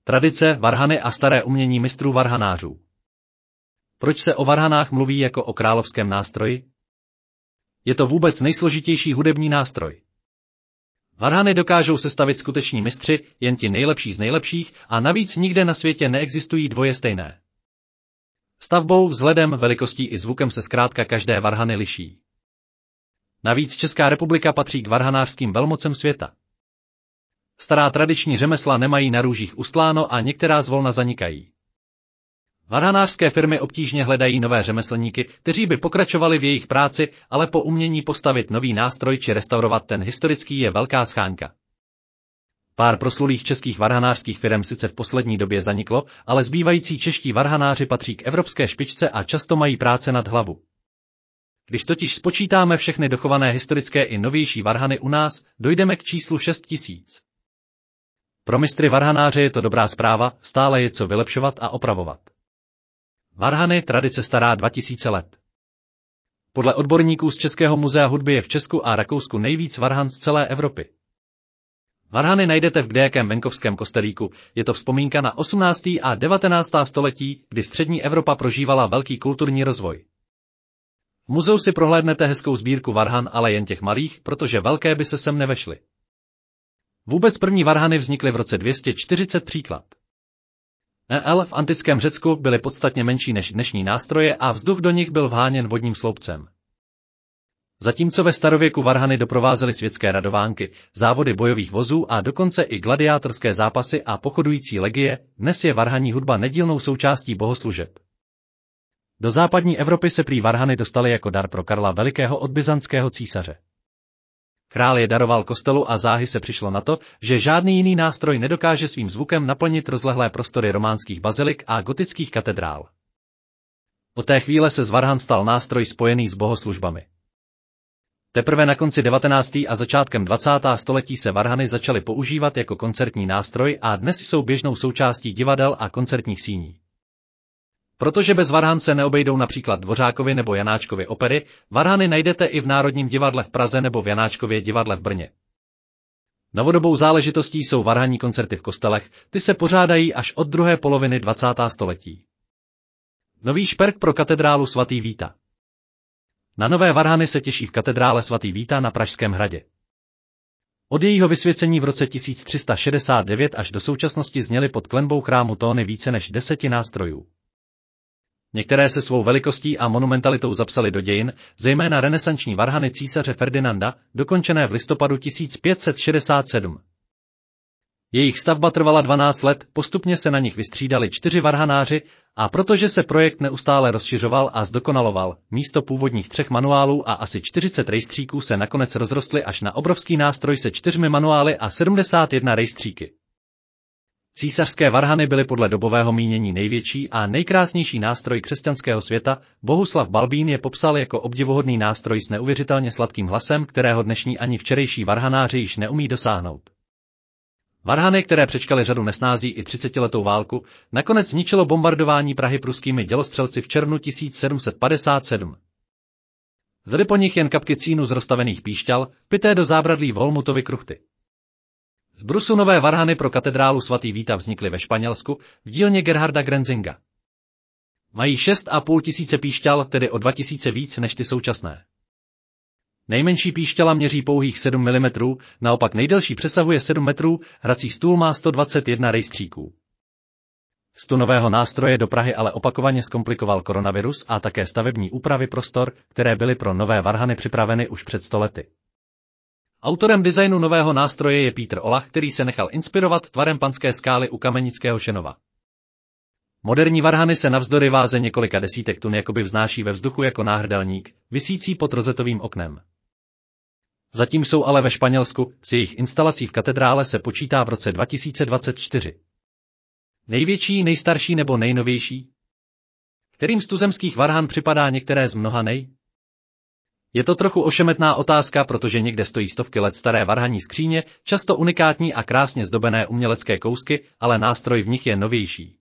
Tradice, varhany a staré umění mistrů varhanářů. Proč se o varhanách mluví jako o královském nástroji? Je to vůbec nejsložitější hudební nástroj. Varhany dokážou sestavit skuteční mistři, jen ti nejlepší z nejlepších, a navíc nikde na světě neexistují dvoje stejné. Stavbou, vzhledem, velikostí i zvukem se zkrátka každé varhany liší. Navíc Česká republika patří k varhanářským velmocem světa. Stará tradiční řemesla nemají na růžích ustláno a některá zvolna zanikají. Varhanářské firmy obtížně hledají nové řemeslníky, kteří by pokračovali v jejich práci, ale po umění postavit nový nástroj či restaurovat ten historický je velká scháňka. Pár proslulých českých varhanářských firem sice v poslední době zaniklo, ale zbývající čeští varhanáři patří k evropské špičce a často mají práce nad hlavu. Když totiž spočítáme všechny dochované historické i novější varhany u nás, dojdeme k číslu 6 000. Pro mistry varhanáře je to dobrá zpráva, stále je co vylepšovat a opravovat. Varhany, tradice stará 2000 let. Podle odborníků z Českého muzea hudby je v Česku a Rakousku nejvíc varhan z celé Evropy. Varhany najdete v kdejakém venkovském kostelíku, je to vzpomínka na 18. a 19. století, kdy střední Evropa prožívala velký kulturní rozvoj. V muzeu si prohlédnete hezkou sbírku varhan, ale jen těch malých, protože velké by se sem nevešly. Vůbec první varhany vznikly v roce 240 příklad. V antickém Řecku byly podstatně menší než dnešní nástroje a vzduch do nich byl vháněn vodním sloupcem. Zatímco ve starověku varhany doprovázely světské radovánky, závody bojových vozů a dokonce i gladiátorské zápasy a pochodující legie, dnes je varhaní hudba nedílnou součástí bohoslužeb. Do západní Evropy se prý varhany dostaly jako dar pro Karla Velikého od byzantského císaře. Král je daroval kostelu a záhy se přišlo na to, že žádný jiný nástroj nedokáže svým zvukem naplnit rozlehlé prostory románských bazilik a gotických katedrál. Od té chvíle se z varhan stal nástroj spojený s bohoslužbami. Teprve na konci 19. a začátkem 20. století se varhany začaly používat jako koncertní nástroj a dnes jsou běžnou součástí divadel a koncertních síní. Protože bez varhan se neobejdou například Dvořákovy nebo Janáčkovy opery, varhany najdete i v Národním divadle v Praze nebo v Janáčkově divadle v Brně. Novodobou záležitostí jsou varhanní koncerty v kostelech, ty se pořádají až od druhé poloviny 20. století. Nový šperk pro katedrálu svatý Víta. Na nové varhany se těší v katedrále svatý Víta na Pražském hradě. Od jejího vysvěcení v roce 1369 až do současnosti zněly pod klenbou chrámu tóny více než 10 nástrojů. Některé se svou velikostí a monumentalitou zapsaly do dějin, zejména renesanční varhany císaře Ferdinanda, dokončené v listopadu 1567. Jejich stavba trvala 12 let, postupně se na nich vystřídali 4 varhanáři a protože se projekt neustále rozšiřoval a zdokonaloval, místo původních 3 manuálů a asi 40 rejstříků se nakonec rozrostly až na obrovský nástroj se 4 manuály a 71 rejstříky. Císařské varhany byly podle dobového mínění největší a nejkrásnější nástroj křesťanského světa. Bohuslav Balbín je popsal jako obdivuhodný nástroj s neuvěřitelně sladkým hlasem, kterého dnešní ani včerejší varhanáři již neumí dosáhnout. Varhany, které přečkaly řadu nesnází i 30letou válku, nakonec zničilo bombardování Prahy pruskými dělostřelci v červnu 1757. Zbyly po nich jen kapky cínu z rozstavených píšťal, pité do zábradlí v Olmutovy kruchty. Z brusu nové varhany pro katedrálu svatý Víta vznikly ve Španělsku v dílně Gerharda Grenzinga. Mají 6,5 tisíce píšťal, tedy o 2000 víc než ty současné. Nejmenší píšťala měří pouhých 7 mm, naopak nejdelší přesahuje 7 metrů, hrací stůl má 121 rejstříků. Vstup nového nástroje do Prahy ale opakovaně zkomplikoval koronavirus a také stavební úpravy prostor, které byly pro nové varhany připraveny už před 100 lety. Autorem designu nového nástroje je Pítr Olach, který se nechal inspirovat tvarem Panské skály u Kamenického Šenova. Moderní varhany se navzdory váze několika desítek tun jakoby vznáší ve vzduchu jako náhrdelník, visící pod rozetovým oknem. Zatím jsou ale ve Španělsku, s jejich instalací v katedrále se počítá v roce 2024. Největší, nejstarší nebo nejnovější? Kterým z tuzemských varhan připadá některé z mnoha nej? Je to trochu ošemetná otázka, protože někde stojí stovky let staré varhaní skříně, často unikátní a krásně zdobené umělecké kousky, ale nástroj v nich je novější.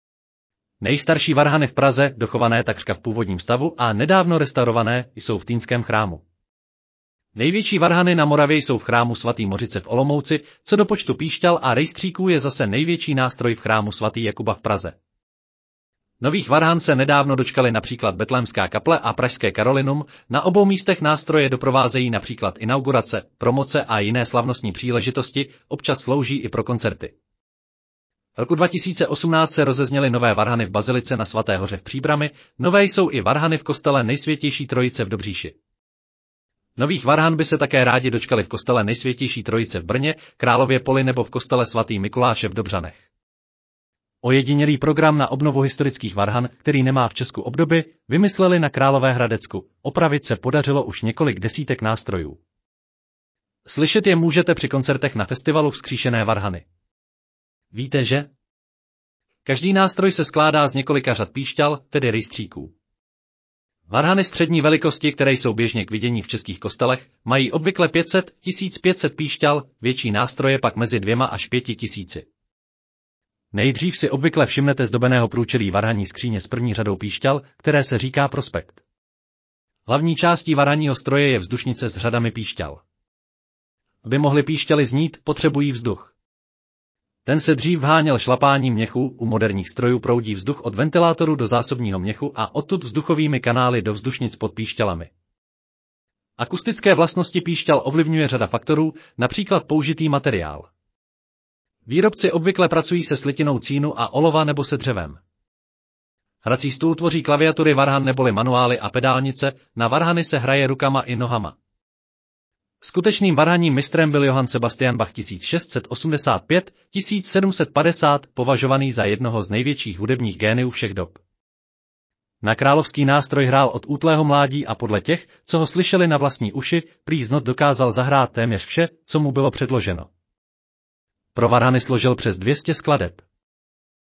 Nejstarší varhany v Praze, dochované takřka v původním stavu a nedávno restaurované, jsou v Týnském chrámu. Největší varhany na Moravě jsou v chrámu svatý Mořice v Olomouci, co do počtu píšťal a rejstříků je zase největší nástroj v chrámu svatý Jakuba v Praze. Nových varhan se nedávno dočkali například Betlémská kaple a pražské Karolinum, na obou místech nástroje doprovázejí například inaugurace, promoce a jiné slavnostní příležitosti, občas slouží i pro koncerty. Roku 2018 se rozezněly nové varhany v bazilice na Svaté hoře v Příbrami, nové jsou i varhany v kostele Nejsvětější Trojice v Dobříši. Nových varhan by se také rádi dočkali v kostele Nejsvětější Trojice v Brně, Králově Poli nebo v kostele svatý Mikuláše v Dobřanech. Ojedinělý program na obnovu historických varhan, který nemá v Česku obdoby, vymysleli na Královéhradecku. Opravit se podařilo už několik desítek nástrojů. Slyšet je můžete při koncertech na festivalu Vzkříšené varhany. Víte, že? Každý nástroj se skládá z několika řad píšťal, tedy rejstříků. Varhany střední velikosti, které jsou běžně k vidění v českých kostelech, mají obvykle 500–1500 píšťal, větší nástroje pak mezi 2 až 5 tisíci. Nejdřív si obvykle všimnete zdobeného průčelí varhaní skříně s první řadou píšťal, které se říká prospekt. Hlavní částí varhaního stroje je vzdušnice s řadami píšťal. Aby mohly píšťaly znít, potřebují vzduch. Ten se dřív vháněl šlapáním měchu, u moderních strojů proudí vzduch od ventilátoru do zásobního měchu a odtud vzduchovými kanály do vzdušnic pod píšťalami. Akustické vlastnosti píšťal ovlivňuje řada faktorů, například použitý materiál. Výrobci obvykle pracují se slitinou cínu a olova nebo se dřevem. Hrací stůl tvoří klaviatury varhan neboli manuály a pedálnice, na varhany se hraje rukama i nohama. Skutečným varhanním mistrem byl Johann Sebastian Bach 1685–1750, považovaný za jednoho z největších hudebních géniů všech dob. Na královský nástroj hrál od útlého mládí a podle těch, co ho slyšeli na vlastní uši, prý z not dokázal zahrát téměř vše, co mu bylo předloženo. Pro varhany složil přes 200 skladeb.